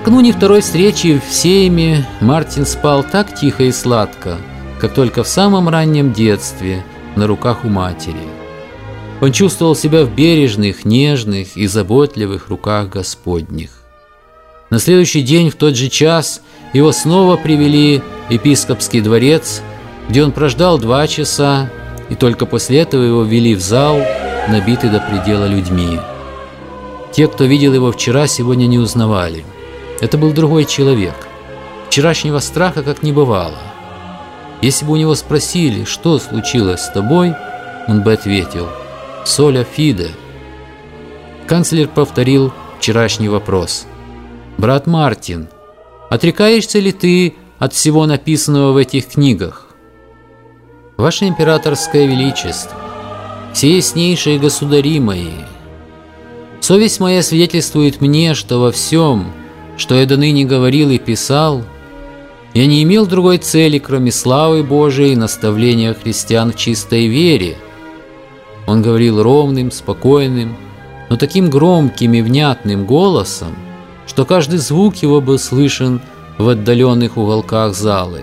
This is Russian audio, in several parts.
Накануне второй встречи в Сейме Мартин спал так тихо и сладко, как только в самом раннем детстве на руках у матери. Он чувствовал себя в бережных, нежных и заботливых руках Господних. На следующий день в тот же час его снова привели в епископский дворец, где он прождал 2 часа, и только после этого его ввели в зал, набитый до предела людьми. Те, кто видел его вчера, сегодня не узнавали. Это был другой человек. Вчерашнего страха как не бывало. Если бы у него спросили, что случилось с тобой, он бы ответил: «Соля фиде». Канцлер повторил вчерашний вопрос: «Брат Мартин, отрекаешься ли ты от всего написанного в этих книгах?» «Ваше императорское величество, все яснейшие государи мои, совесть моя свидетельствует мне, что во всем, что я доныне говорил и писал, я не имел другой цели, кроме славы Божией и наставления христиан в чистой вере». Он говорил ровным, спокойным, но таким громким и внятным голосом, что каждый звук его был слышен в отдаленных уголках залы.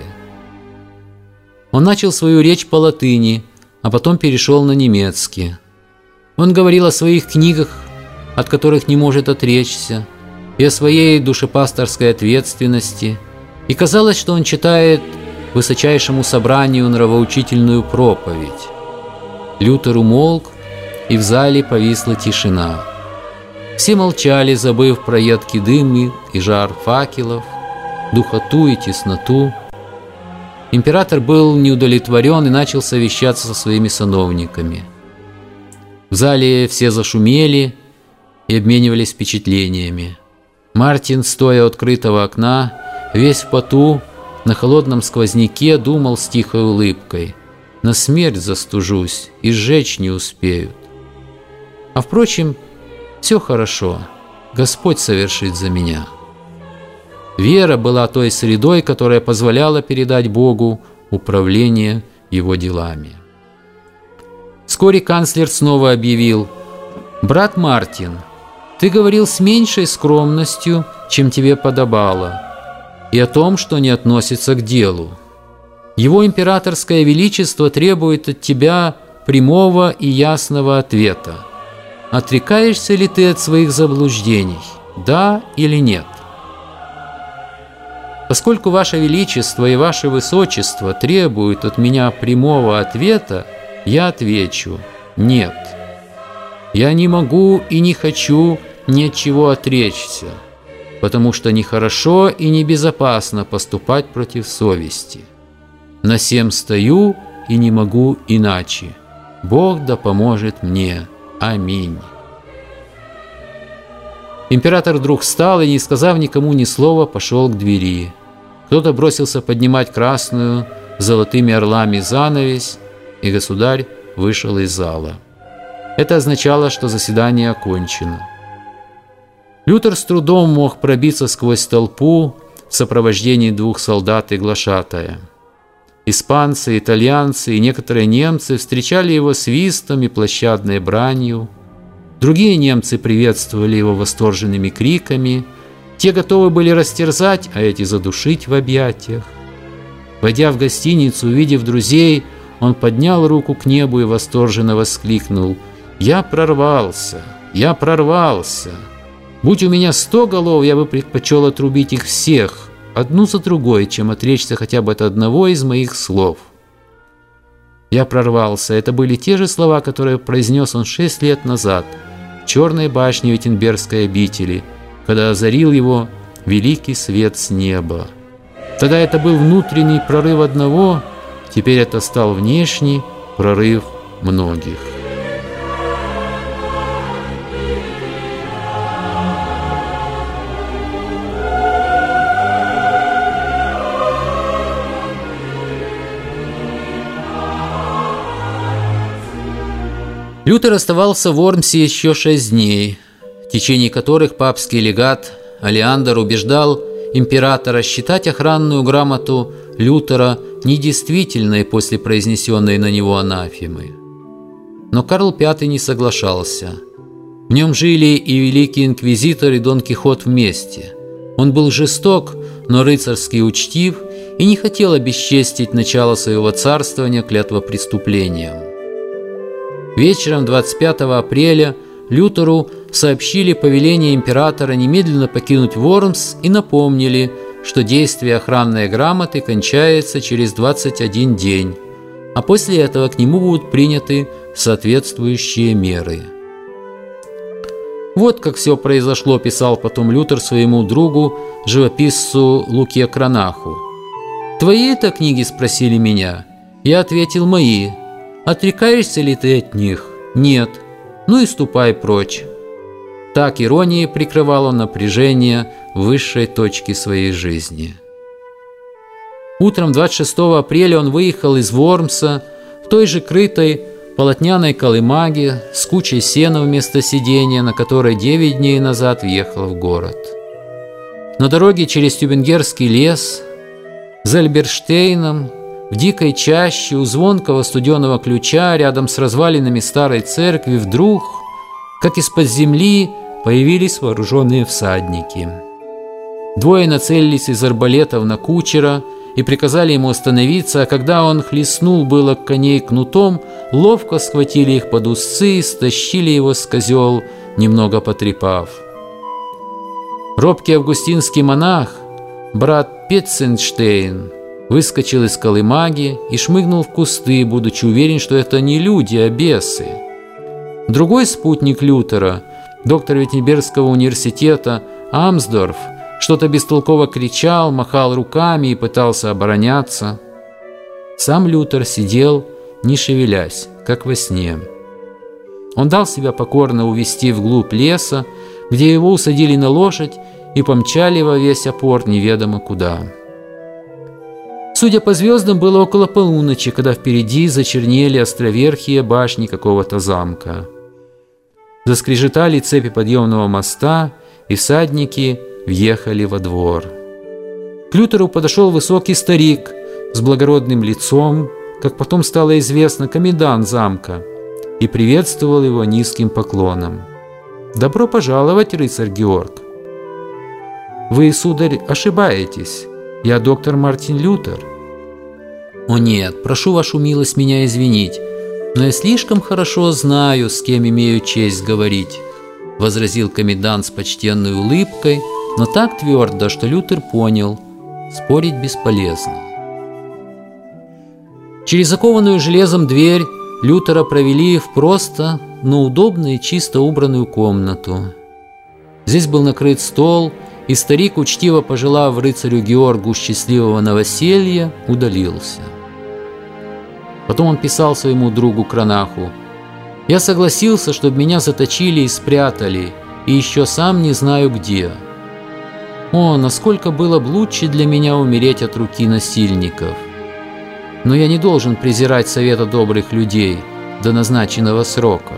Он начал свою речь по латыни, а потом перешел на немецкий. Он говорил о своих книгах, от которых не может отречься, и о своей душепасторской ответственности, и казалось, что он читает высочайшему собранию нравоучительную проповедь. Лютер умолк, и в зале повисла тишина. Все молчали, забыв про едкий дым и жар факелов, духоту и тесноту. Император был неудовлетворен и начал совещаться со своими сановниками. В зале все зашумели и обменивались впечатлениями. Мартин, стоя у открытого окна, весь в поту, на холодном сквозняке, думал с тихой улыбкой: «На смерть застужусь, и сжечь не успеют. А впрочем, все хорошо, Господь совершит за меня». Вера была той средой, которая позволяла передать Богу управление его делами. Вскоре канцлер снова объявил: «Брат Мартин, ты говорил с меньшей скромностью, чем тебе подобало, и о том, что не относится к делу. Его императорское величество требует от тебя прямого и ясного ответа. Отрекаешься ли ты от своих заблуждений, да или нет? Поскольку Ваше Величество и Ваше Высочество требуют от меня прямого ответа, я отвечу: нет. Я не могу и не хочу ни от чего отречься, потому что нехорошо и небезопасно поступать против совести. На сем стою и не могу иначе. Бог да поможет мне. Аминь». Император вдруг встал и, не сказав никому ни слова, пошел к двери. Кто-то бросился поднимать красную с золотыми орлами занавесь, и государь вышел из зала. Это означало, что заседание окончено. Лютер с трудом мог пробиться сквозь толпу в сопровождении 2 солдат и глашатая. Испанцы, итальянцы и некоторые немцы встречали его свистом и площадной бранью. Другие немцы приветствовали его восторженными криками. Те готовы были растерзать, а эти задушить в объятиях. Войдя в гостиницу, увидев друзей, он поднял руку к небу и восторженно воскликнул: «Я прорвался! Я прорвался! Будь у меня 100 голов, я бы предпочел отрубить их всех, одну за другой, чем отречься хотя бы от одного из моих слов». «Я прорвался» — это были те же слова, которые произнес он 6 лет назад в черной башне Виттенбергской обители, когда озарил его великий свет с неба. Тогда это был внутренний прорыв одного, теперь это стал внешний прорыв многих. Лютер оставался в Вормсе еще 6 дней, в течение которых папский легат Алеандр убеждал императора считать охранную грамоту Лютера недействительной после произнесенной на него анафемы. Но Карл V не соглашался. В нем жили и великий инквизитор, и Дон Кихот вместе. Он был жесток, но рыцарски учтив и не хотел обесчестить начало своего царствования клятвопреступлением. Вечером 25 апреля Лютеру сообщили повеление императора немедленно покинуть Вормс и напомнили, что действие охранной грамоты кончается через 21 день, а после этого к нему будут приняты соответствующие меры. Вот как все произошло, писал потом Лютер своему другу, живописцу Луке Кранаху. «Твои это книги?» – спросили меня. Я ответил: «Мои. Отрекаешься ли ты от них?» «Нет». «Ну и ступай прочь». Так иронией прикрывал он напряжение высшей точки своей жизни. Утром 26 апреля он выехал из Вормса в той же крытой полотняной колымаге с кучей сена вместо сидения, на которой 9 дней назад въехал в город. На дороге через Тюбингерский лес, за Альберштейном, в дикой чаще, у звонкого студеного ключа, рядом с развалинами старой церкви, вдруг, как из-под земли, появились вооруженные всадники. Двое нацелились из арбалетов на кучера и приказали ему остановиться, а когда он хлестнул было коней кнутом, ловко схватили их под усы и стащили его с козел, немного потрепав. Робкий августинский монах, брат Петценштейн, выскочил из колымаги и шмыгнул в кусты, будучи уверен, что это не люди, а бесы. Другой спутник Лютера, доктор Виттенбергского университета Амсдорф, что-то бестолково кричал, махал руками и пытался обороняться. Сам Лютер сидел, не шевелясь, как во сне. Он дал себя покорно увести вглубь леса, где его усадили на лошадь и помчали во весь опор неведомо куда. Судя по звездам, было около полуночи, когда впереди зачернели островерхие башни какого-то замка. Заскрежетали цепи подъемного моста, и всадники въехали во двор. К Лютеру подошел высокий старик с благородным лицом, как потом стало известно, комендант замка, и приветствовал его низким поклоном. «Добро пожаловать, рыцарь Георг!» «Вы, сударь, ошибаетесь. Я доктор Мартин Лютер». «О нет, прошу вашу милость меня извинить, но я слишком хорошо знаю, с кем имею честь говорить», — возразил комендант с почтенной улыбкой, но так твердо, что Лютер понял — спорить бесполезно. Через закованную железом дверь Лютера провели в просто, но удобную и чисто убранную комнату. Здесь был накрыт стол, и старик, учтиво пожелав рыцарю Георгу счастливого новоселья, удалился. Потом он писал своему другу Кранаху: «Я согласился, чтобы меня заточили и спрятали, и еще сам не знаю где. О, насколько было бы лучше для меня умереть от руки насильников! Но я не должен презирать совета добрых людей до назначенного срока».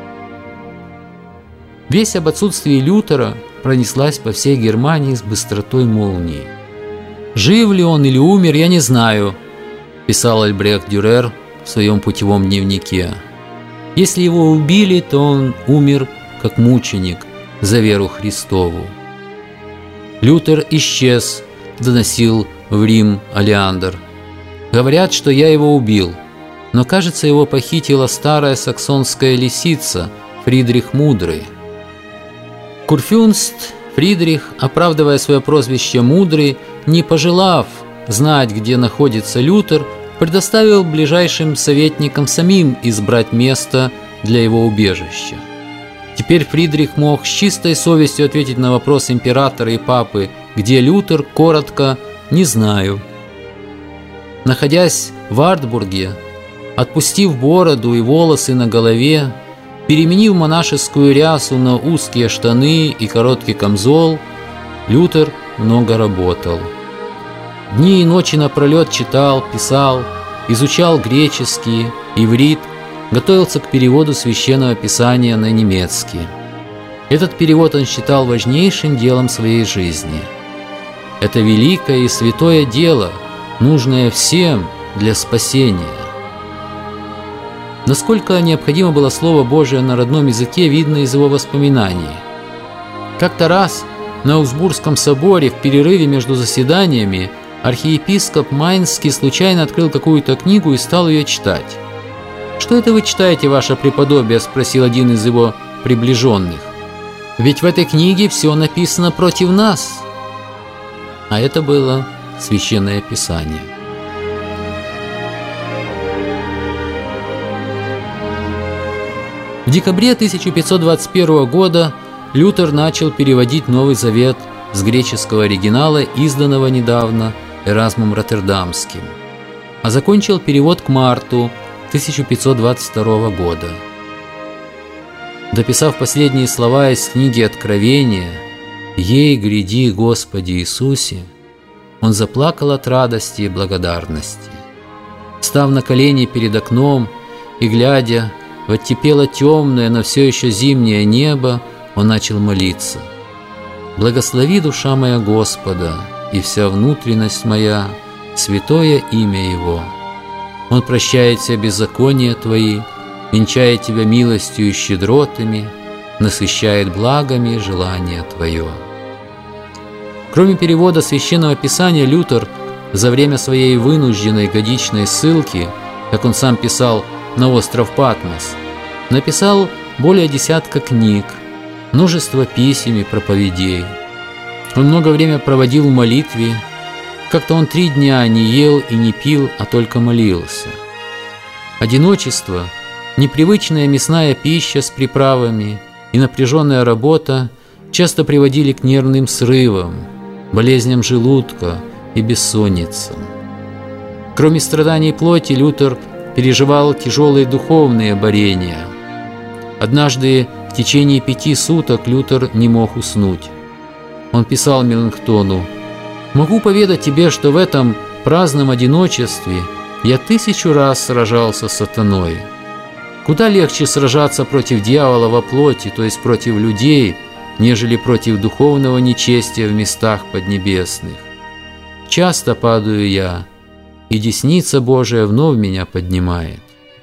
Весть об отсутствии Лютера пронеслась по всей Германии с быстротой молнии. «Жив ли он или умер, я не знаю», – писал Альбрехт Дюрер в своем путевом дневнике. «Если его убили, то он умер как мученик за веру Христову». «Лютер исчез», – доносил в Рим Алеандр. «Говорят, что я его убил, но, кажется, его похитила старая саксонская лисица Фридрих Мудрый». Курфюрст Фридрих, оправдывая свое прозвище «Мудрый», не пожелав знать, где находится Лютер, предоставил ближайшим советникам самим избрать место для его убежища. Теперь Фридрих мог с чистой совестью ответить на вопрос императора и папы: «Где Лютер?» коротко: «Не знаю». Находясь в Артбурге, отпустив бороду и волосы на голове, переменив монашескую рясу на узкие штаны и короткий камзол, Лютер много работал. Дни и ночи напролет читал, писал, изучал греческий, иврит, готовился к переводу священного писания на немецкий. Этот перевод он считал важнейшим делом своей жизни. Это великое и святое дело, нужное всем для спасения. Насколько необходимо было Слово Божие на родном языке, видно из его воспоминаний. Как-то раз, на Аусбургском соборе в перерыве между заседаниями архиепископ Майнский случайно открыл какую-то книгу и стал ее читать. «Что это вы читаете, ваше преподобие?» – спросил один из его приближенных. «Ведь в этой книге все написано против нас». А это было Священное Писание. В декабре 1521 года Лютер начал переводить Новый Завет с греческого оригинала, изданного недавно Эразмом Роттердамским, а закончил перевод к марту 1522 года. Дописав последние слова из книги Откровения «Ей гряди, Господи Иисусе», он заплакал от радости и благодарности. Став на колени перед окном и глядя в оттепело темное, но все еще зимнее небо, он начал молиться. «Благослови, душа моя, Господа, и вся внутренность моя, святое имя Его. Он прощает все беззакония твои, венчает тебя милостью и щедротами, насыщает благами желание твое». Кроме перевода Священного Писания, Лютер за время своей вынужденной годичной ссылки, как он сам писал, на остров Патмос, написал более 10 книг, множество писем и проповедей. Он много времени проводил в молитве. Как-то он 3 дня не ел и не пил, а только молился. Одиночество, непривычная мясная пища с приправами и напряженная работа часто приводили к нервным срывам, болезням желудка и бессонницам. Кроме страданий плоти, Лютер переживал тяжелые духовные борения. Однажды в течение 5 суток Лютер не мог уснуть. Он писал Меланхтону: «Могу поведать тебе, что в этом праздном одиночестве я 1000 раз сражался с сатаной. Куда легче сражаться против дьявола во плоти, то есть против людей, нежели против духовного нечестия в местах поднебесных. Часто падаю я, и десница Божия вновь меня поднимает».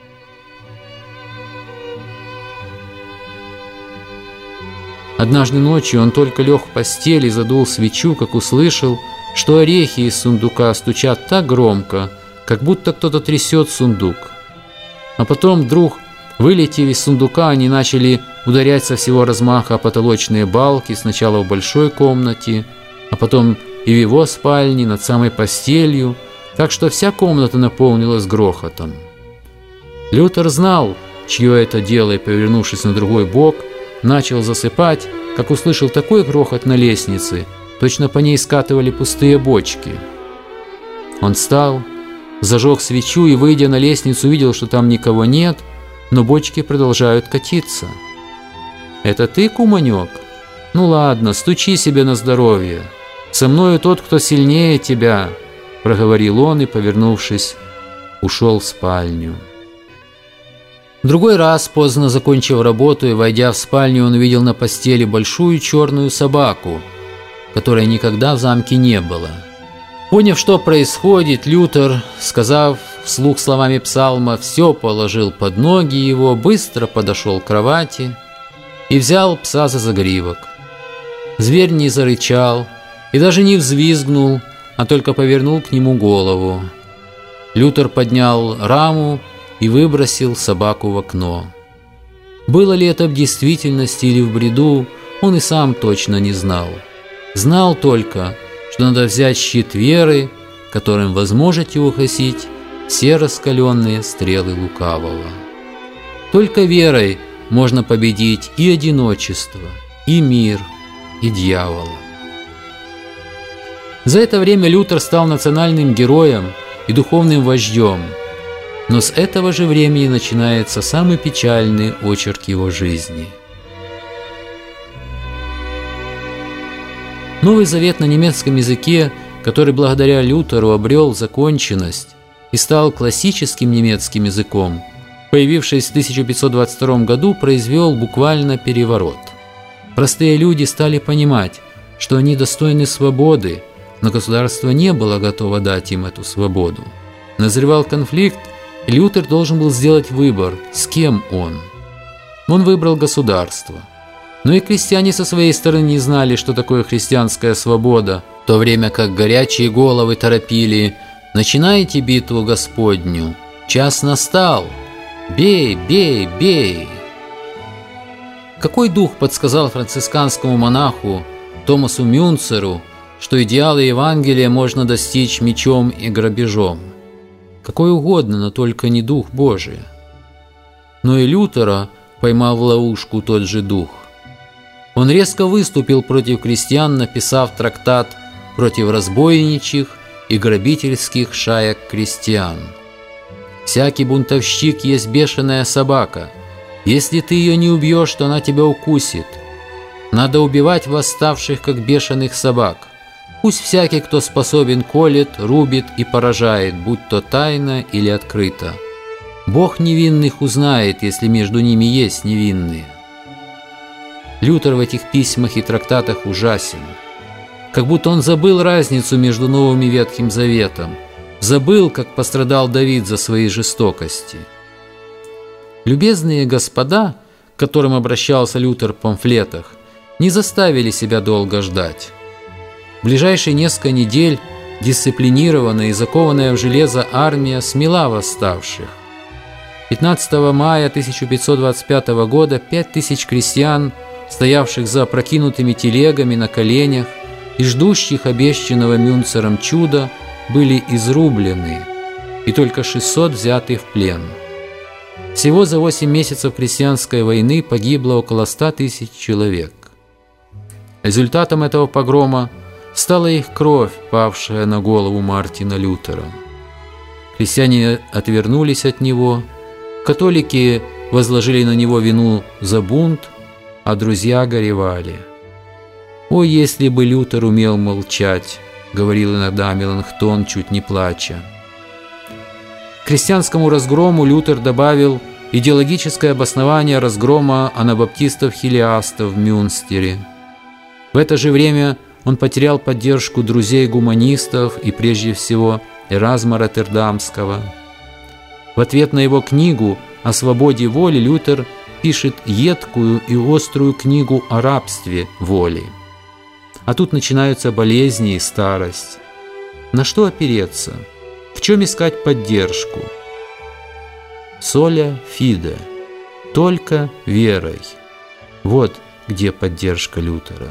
Однажды ночью он только лег в постель и задул свечу, как услышал, что орехи из сундука стучат так громко, как будто кто-то трясет сундук. А потом вдруг, вылетев из сундука, они начали ударять со всего размаха о потолочные балки, сначала в большой комнате, а потом и в его спальне, над самой постелью, так что вся комната наполнилась грохотом. Лютер знал, чье это дело, и, повернувшись на другой бок, начал засыпать, как услышал такой грохот на лестнице, точно по ней скатывали пустые бочки. Он встал, зажег свечу и, выйдя на лестницу, увидел, что там никого нет, но бочки продолжают катиться. «Это ты, куманек? Ну ладно, стучи себе на здоровье. Со мною тот, кто сильнее тебя», – проговорил он и, повернувшись, ушел в спальню. В другой раз, поздно закончив работу и войдя в спальню, он увидел на постели большую черную собаку, которой никогда в замке не было. Поняв, что происходит, Лютер, сказав вслух словами псалма, все положил под ноги его, быстро подошел к кровати и взял пса за загривок. Зверь не зарычал и даже не взвизгнул, а только повернул к нему голову. Лютер поднял раму и выбросил собаку в окно. Было ли это в действительности или в бреду, он и сам точно не знал. Знал только, что надо взять щит веры, которым вы сможете ухватить все раскаленные стрелы лукавого. Только верой можно победить и одиночество, и мир, и дьявола. За это время Лютер стал национальным героем и духовным вождем, но с этого же времени начинается самый печальный очерк его жизни. Новый Завет на немецком языке, который благодаря Лютеру обрел законченность и стал классическим немецким языком, появившись в 1522 году, произвел буквально переворот. Простые люди стали понимать, что они достойны свободы, но государство не было готово дать им эту свободу. Назревал конфликт, и Лютер должен был сделать выбор, с кем он. Он выбрал государство. Но и крестьяне со своей стороны не знали, что такое христианская свобода, в то время как горячие головы торопили: «Начинайте битву Господню! Час настал! Бей, бей, бей!» Какой дух подсказал францисканскому монаху Томасу Мюнцеру, что идеалы Евангелия можно достичь мечом и грабежом? Какой угодно, но только не Дух Божий. Но и Лютера поймал в ловушку тот же дух. Он резко выступил против крестьян, написав трактат против разбойничьих и грабительских шаек крестьян. «Всякий бунтовщик есть бешеная собака. Если ты ее не убьешь, то она тебя укусит. Надо убивать восставших, как бешеных собак. Пусть всякий, кто способен, колет, рубит и поражает, будь то тайно или открыто. Бог невинных узнает, если между ними есть невинные». Лютер в этих письмах и трактатах ужасен. Как будто он забыл разницу между Новым и Ветхим Заветом, забыл, как пострадал Давид за свои жестокости. Любезные господа, к которым обращался Лютер в памфлетах, не заставили себя долго ждать. В ближайшие несколько недель дисциплинированная и закованная в железо армия смела восставших. 15 мая 1525 года 5000 крестьян, стоявших за опрокинутыми телегами на коленях и ждущих обещанного Мюнцером чуда, были изрублены, и только 600 взяты в плен. Всего за 8 месяцев крестьянской войны погибло около 100 000 человек. Результатом этого погрома стала их кровь, павшая на голову Мартина Лютера. Крестьяне отвернулись от него, католики возложили на него вину за бунт, а друзья горевали. «О, если бы Лютер умел молчать!» — говорил иногда Меланхтон, чуть не плача. К крестьянскому разгрому Лютер добавил идеологическое обоснование разгрома анабаптистов-хилиастов в Мюнстере. В это же время он потерял поддержку друзей-гуманистов и прежде всего Эразма Роттердамского. В ответ на его книгу о свободе воли Лютер пишет едкую и острую книгу о рабстве воли. А тут начинаются болезни и старость. На что опереться? В чем искать поддержку? Соля фиде, только верой. Вот где поддержка Лютера.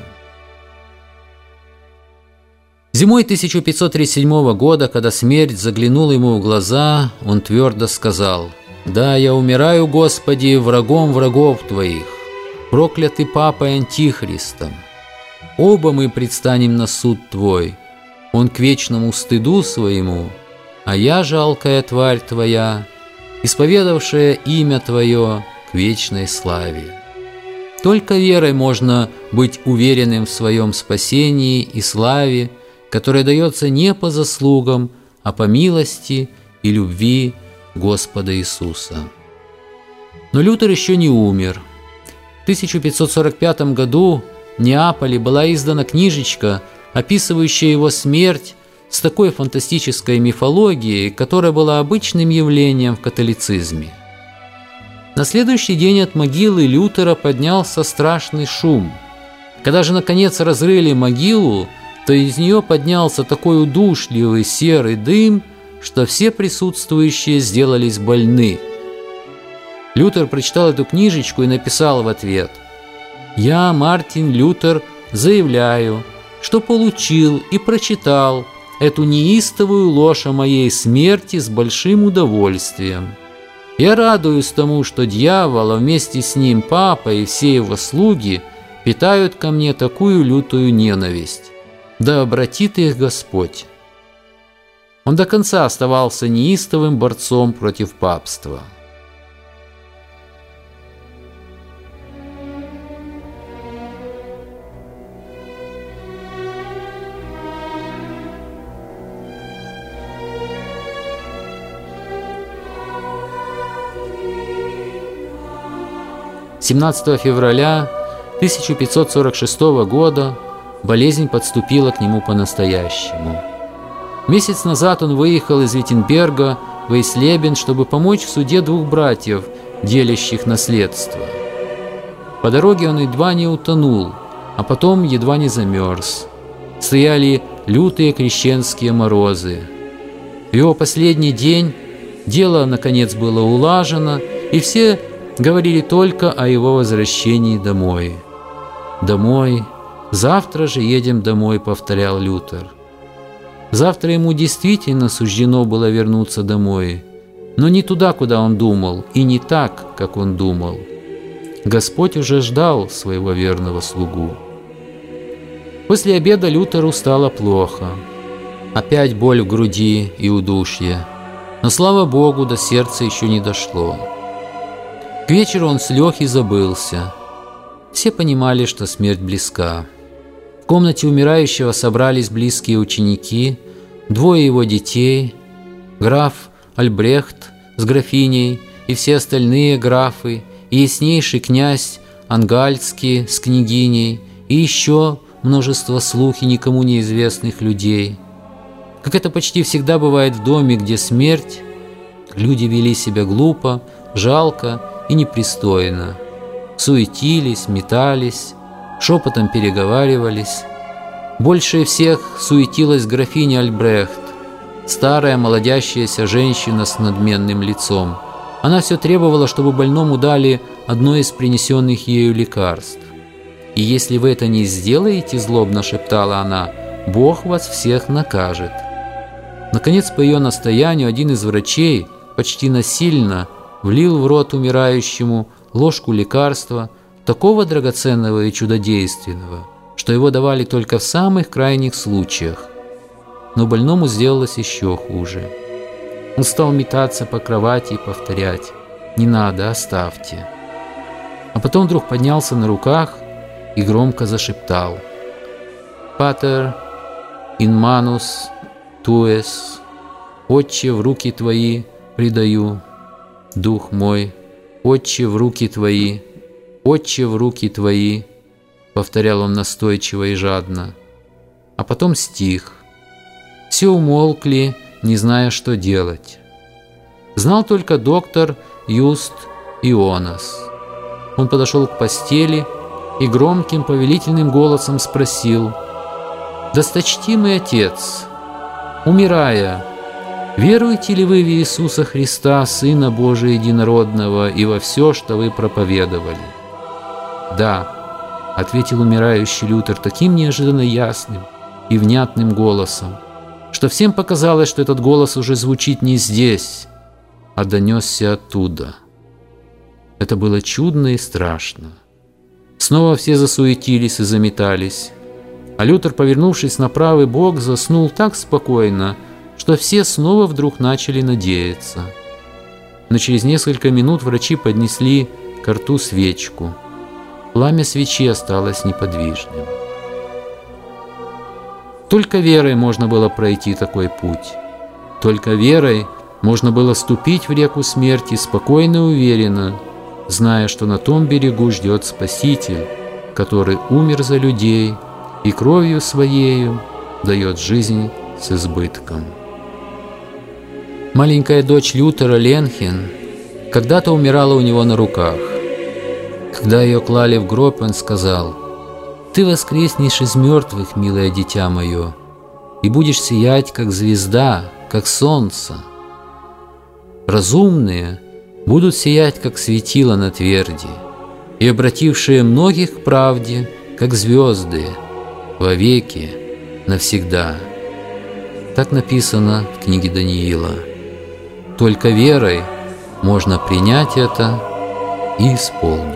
Зимой 1537 года, когда смерть заглянула ему в глаза, он твердо сказал: «Да, я умираю, Господи, врагом врагов Твоих, проклятый Папой Антихристом. Оба мы предстанем на суд Твой, он к вечному стыду своему, а я, жалкая тварь Твоя, исповедавшая имя Твое, к вечной славе. Только верой можно быть уверенным в своем спасении и славе, которая дается не по заслугам, а по милости и любви Господа Иисуса». Но Лютер еще не умер. В 1545 году в Неаполе была издана книжечка, описывающая его смерть с такой фантастической мифологией, которая была обычным явлением в католицизме. На следующий день от могилы Лютера поднялся страшный шум. Когда же наконец разрыли могилу, то из нее поднялся такой удушливый серый дым, что все присутствующие сделались больны. Лютер прочитал эту книжечку и написал в ответ: «Я, Мартин Лютер, заявляю, что получил и прочитал эту неистовую ложь о моей смерти с большим удовольствием. Я радуюсь тому, что дьявол, а вместе с ним папа и все его слуги питают ко мне такую лютую ненависть. Да обратит их Господь». Он до конца оставался неистовым борцом против папства. – 17 февраля 1546 года болезнь подступила к нему по-настоящему. Месяц назад он выехал из Виттенберга в Эйслебен, чтобы помочь в суде двух братьев, делящих наследство. По дороге он едва не утонул, а потом едва не замерз. Стояли лютые крещенские морозы. В его последний день дело, наконец, было улажено, и все говорили только о его возвращении домой. «Домой, завтра же едем домой», — повторял Лютер. Завтра ему действительно суждено было вернуться домой, но не туда, куда он думал, и не так, как он думал. Господь уже ждал своего верного слугу. После обеда Лютеру стало плохо. Опять боль в груди и удушье. Но, слава Богу, до сердца еще не дошло. К вечеру он слег и забылся. Все понимали, что смерть близка. В комнате умирающего собрались близкие ученики, 2 его детей, граф Альбрехт с графиней и все остальные графы, и яснейший князь Ангальский с княгиней, и еще множество слух и никому неизвестных людей. Как это почти всегда бывает в доме, где смерть, люди вели себя глупо, жалко и непристойно. Суетились, метались, шепотом переговаривались. Больше всех суетилась графиня Альбрехт, старая молодящаяся женщина с надменным лицом. Она все требовала, чтобы больному дали одно из принесенных ею лекарств. «И если вы это не сделаете, — злобно шептала она, — Бог вас всех накажет». Наконец, по ее настоянию, один из врачей почти насильно влил в рот умирающему ложку лекарства, такого драгоценного и чудодейственного, что его давали только в самых крайних случаях. Но больному сделалось еще хуже. Он стал метаться по кровати и повторять: «Не надо, оставьте». А потом вдруг поднялся на руках и громко зашептал: «Патер ин манус туэс, Отче, в руки Твои предаю дух мой, Отче, в руки Твои, Отче, в руки Твои», повторял он настойчиво и жадно. А потом стих. Все умолкли, не зная, что делать. Знал только доктор Юст Ионас. Он подошел к постели и громким повелительным голосом спросил: «Досточтимый отец, умирая, веруете ли вы в Иисуса Христа, Сына Божия Единородного, и во все, что вы проповедовали?» «Да», — ответил умирающий Лютер таким неожиданно ясным и внятным голосом, что всем показалось, что этот голос уже звучит не здесь, а донесся оттуда. Это было чудно и страшно. Снова все засуетились и заметались, а Лютер, повернувшись на правый бок, заснул так спокойно, что все снова вдруг начали надеяться. Но через несколько минут врачи поднесли ко рту свечку. Пламя свечи осталось неподвижным. Только верой можно было пройти такой путь. Только верой можно было ступить в реку смерти спокойно и уверенно, зная, что на том берегу ждет Спаситель, который умер за людей и кровью Своею дает жизнь с избытком. Маленькая дочь Лютера, Ленхен, когда-то умирала у него на руках. Когда ее клали в гроб, он сказал: «Ты воскреснешь из мертвых, милое дитя мое, и будешь сиять, как звезда, как солнце. Разумные будут сиять, как светило на тверди, и обратившие многих к правде, как звезды, вовеки, навсегда». Так написано в книге Даниила. Только верой можно принять это и исполнить.